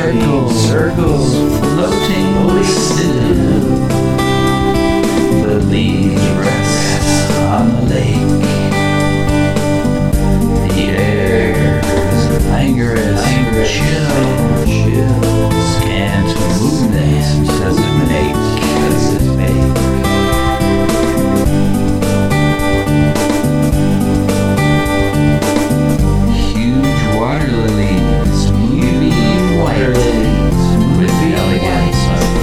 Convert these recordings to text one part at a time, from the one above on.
circles floating still. The leaves rest on the lake. The air is languorous and chill. Scant movement does it make. Huge water lilies, moving white, with elegance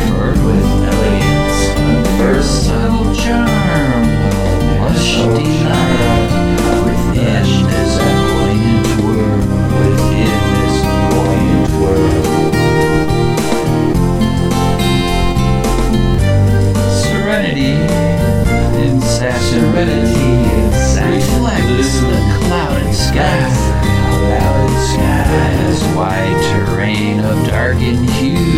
first subtle charm, lush delight within this buoyant world. Serenity reflects the clouded sky. As wide terrain of darkened hue